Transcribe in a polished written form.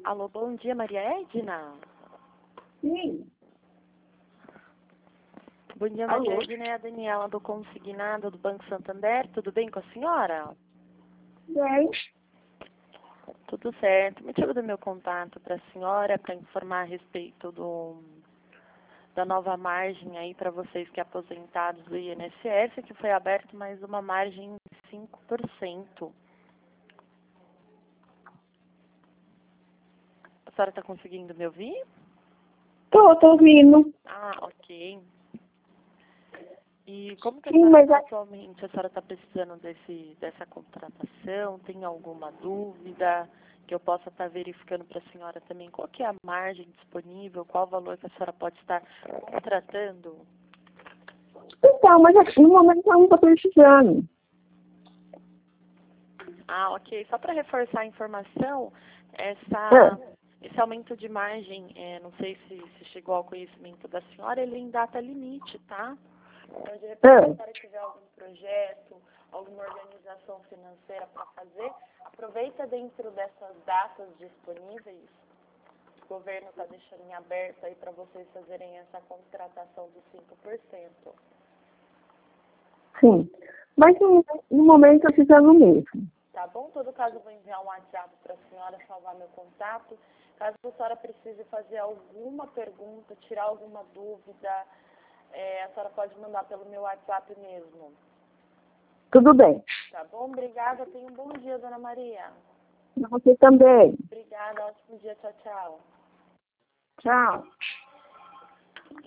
Alô, bom dia, Maria Edna. Sim. Bom dia, Alô? Maria Edna, é a Daniela do Consignado do Banco Santander. Tudo bem com a senhora? Bem, Tudo certo. Motivo do meu contato para a senhora para informar a respeito da nova margem aí para vocês que aposentados do INSS, que foi aberto mais uma margem de 5%. A senhora está conseguindo me ouvir? tô ouvindo. Ah, ok. E como que a Sim, senhora mas está atualmente? A senhora está precisando dessa contratação? Tem alguma dúvida que eu possa estar verificando para a senhora também? Qual que é a margem disponível? Qual o valor que a senhora pode estar contratando? então, mas aqui no momento eu não estou precisando. Ah, ok. Só para reforçar a informação, esse aumento de margem, não sei se chegou ao conhecimento da senhora, ele é em data limite, tá? Então, de repente, se a senhora tiver algum projeto, alguma organização financeira para fazer, aproveita dentro dessas datas disponíveis. O governo está deixando em aberto aí para vocês fazerem essa contratação dos 5%. Sim. Mas no momento eu precisando mesmo. Tá bom? Em todo caso, eu vou enviar um WhatsApp para a senhora salvar meu contato. Caso a senhora precise fazer alguma pergunta, tirar alguma dúvida, a senhora pode mandar pelo meu WhatsApp mesmo. Tudo bem. Tá bom? Obrigada. Tenha um bom dia, dona Maria. Pra você também. Obrigada. Ótimo dia. Tchau, tchau. Tchau.